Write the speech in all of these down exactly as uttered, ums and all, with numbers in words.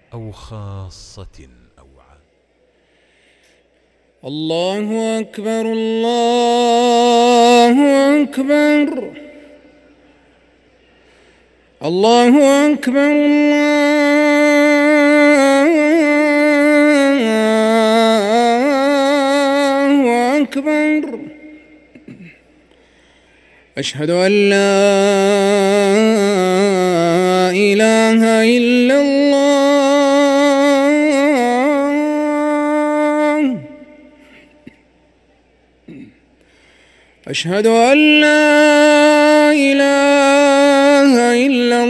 أو خاصة أو عامة. الله أكبر الله أكبر الله أكبر الله أكبر. أشهد أن لا إله إلا الله. أشهد أن لا إله إلا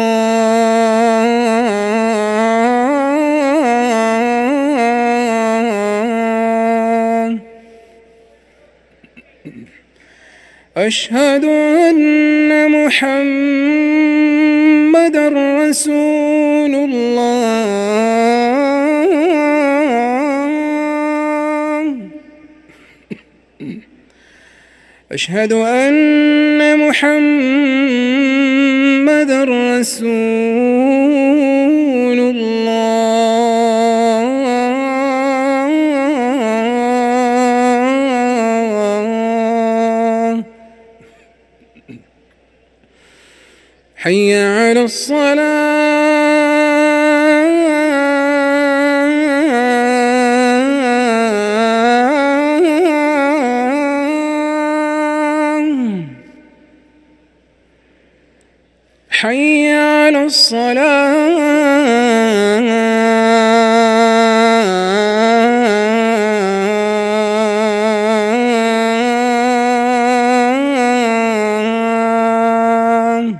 الله. أشهد أن محمدًا رسول الله. أشهد أن محمدًا رسول الله. حي على الصلاة. حي على الصلاة.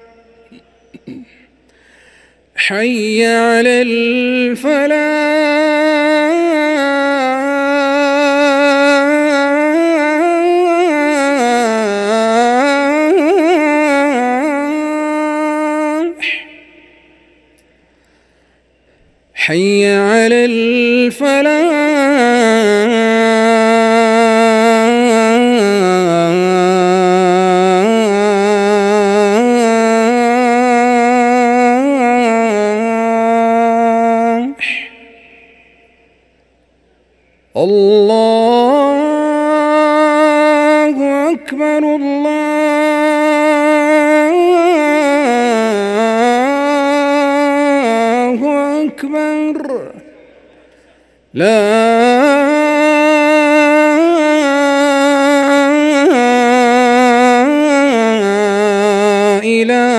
حي على الفلاح. حي على الفلاح. الله أكبر الله أكبر. لا إله